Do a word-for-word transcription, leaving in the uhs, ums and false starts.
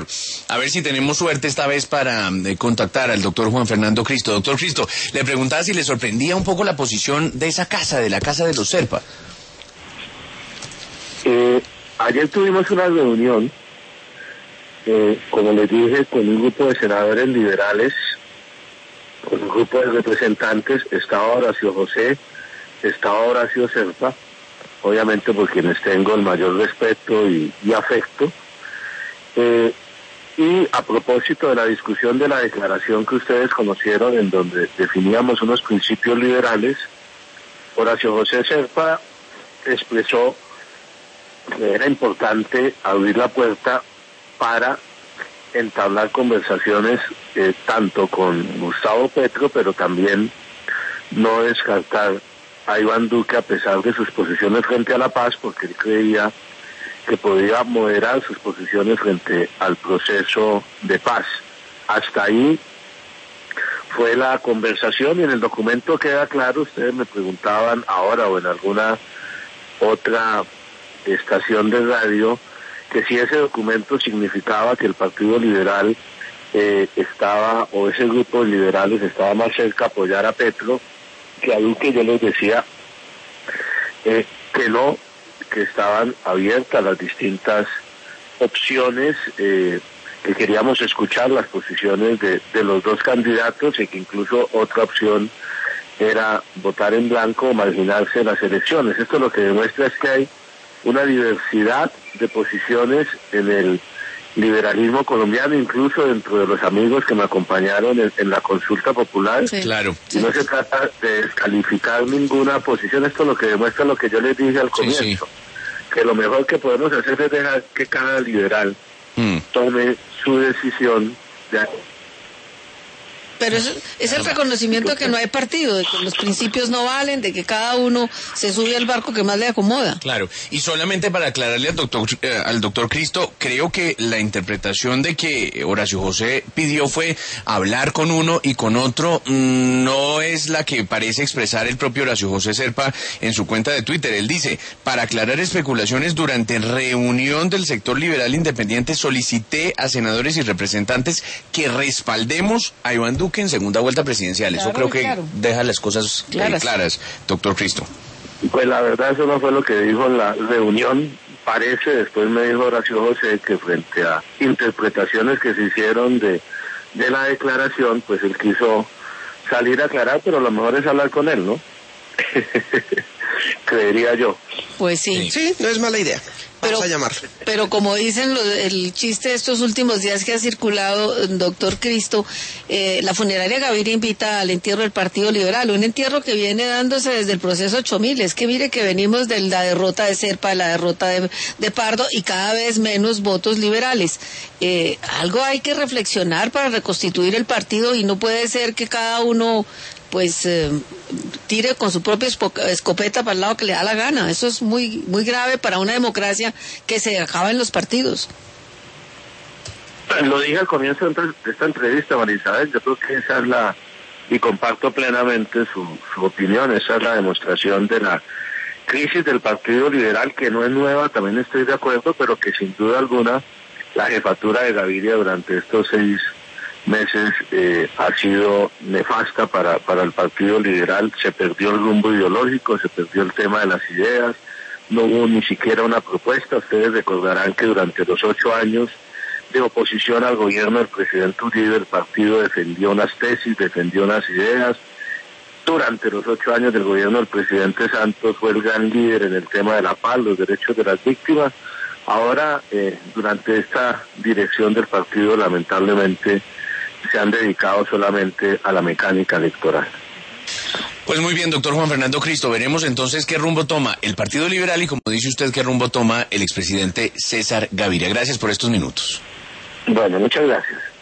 A ver si tenemos suerte esta vez para eh, contactar al doctor Juan Fernando Cristo. Doctor Cristo, le preguntaba si le sorprendía un poco la posición de esa casa, de la casa de los Serpa. Eh, ayer tuvimos una reunión, eh, como les dije, con un grupo de senadores liberales, con un grupo de representantes. Estaba Horacio José, estaba Horacio Serpa, obviamente por quienes tengo el mayor respeto y, y afecto. Eh, y a propósito de la discusión de la declaración que ustedes conocieron, en donde definíamos unos principios liberales, Horacio José Serpa expresó que era importante abrir la puerta para entablar conversaciones eh, tanto con Gustavo Petro, pero también no descartar a Iván Duque a pesar de sus posiciones frente a la paz, porque él creía que podía moderar sus posiciones frente al proceso de paz. Hasta ahí fue la conversación, y en el documento queda claro. Ustedes me preguntaban ahora o en alguna otra estación de radio que si ese documento significaba que el Partido Liberal eh, estaba, o ese grupo de liberales estaba más cerca a apoyar a Petro que a Duque. Yo les decía eh, que no, que estaban abiertas las distintas opciones, eh, que queríamos escuchar las posiciones de, de los dos candidatos, y que incluso otra opción era votar en blanco o marginarse en las elecciones. Esto lo que demuestra es que hay una diversidad de posiciones en el liberalismo colombiano, incluso dentro de los amigos que me acompañaron en, en la consulta popular. Sí. Claro. Y no se trata de descalificar ninguna posición. Esto lo que demuestra lo que yo les dije al comienzo, sí, sí. que lo mejor que podemos hacer es dejar que cada liberal mm. tome su decisión de... Pero es, es el reconocimiento de que no hay partido, de que los principios no valen, de que cada uno se sube al barco que más le acomoda. Claro, y solamente para aclararle al doctor, eh, al doctor Cristo, creo que la interpretación de que Horacio José pidió fue hablar con uno y con otro, mmm, no es la que parece expresar el propio Horacio José Serpa en su cuenta de Twitter. Él dice: para aclarar especulaciones, durante reunión del sector liberal independiente solicité a senadores y representantes que respaldemos a Iván Duque en segunda vuelta presidencial. Claro, eso creo que claro. deja las cosas claras. claras, doctor Cristo. Pues la verdad eso no fue lo que dijo en la reunión. Parece, después me dijo Horacio José, que frente a interpretaciones que se hicieron de, de la declaración, pues él quiso salir a aclarar, pero lo mejor es hablar con él, ¿no? Creería yo. Pues sí. Sí, no es mala idea. Vamos pero, a llamar. Pero como dicen los, el chiste de estos últimos días que ha circulado, doctor Cristo, eh, la funeraria Gaviria invita al entierro del Partido Liberal, un entierro que viene dándose desde el proceso ocho mil. Es que mire que venimos de la derrota de Serpa, de la derrota de, de Pardo, y cada vez menos votos liberales. Eh, algo hay que reflexionar para reconstituir el partido, y no puede ser que cada uno pues eh, tire con su propia escopeta para el lado que le da la gana. Eso es muy muy grave para una democracia que se acaba en los partidos. Lo dije al comienzo de esta entrevista, María Isabel, yo creo que esa es la, y comparto plenamente su, su opinión, esa es la demostración de la crisis del Partido Liberal, que no es nueva, también estoy de acuerdo, pero que sin duda alguna la jefatura de Gaviria durante estos seis meses eh, ha sido nefasta para, para el Partido Liberal. Se perdió el rumbo ideológico, se perdió el tema de las ideas, no hubo ni siquiera una propuesta. Ustedes recordarán que durante los ocho años de oposición al gobierno del presidente Uribe, el partido defendió unas tesis, defendió unas ideas. Durante los ocho años del gobierno del presidente Santos fue el gran líder en el tema de la paz, los derechos de las víctimas. Ahora, eh, durante esta dirección del partido, lamentablemente, se han dedicado solamente a la mecánica electoral. Pues muy bien, doctor Juan Fernando Cristo, veremos entonces qué rumbo toma el Partido Liberal y, como dice usted, qué rumbo toma el expresidente César Gaviria. Gracias por estos minutos. Bueno, muchas gracias.